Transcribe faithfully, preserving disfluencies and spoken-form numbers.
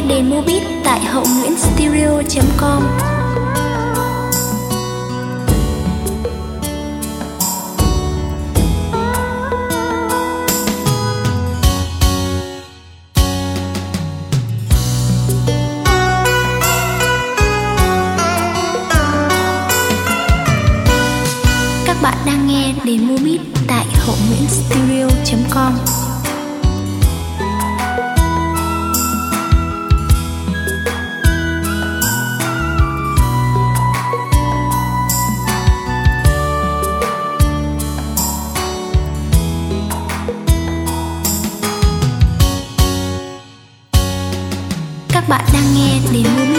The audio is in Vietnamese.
demo beat tại hậu nguyễn studio chấm com. Các bạn đang nghe demo beat tại hậu nguyễn studio chấm com. Các bạn đang nghe demo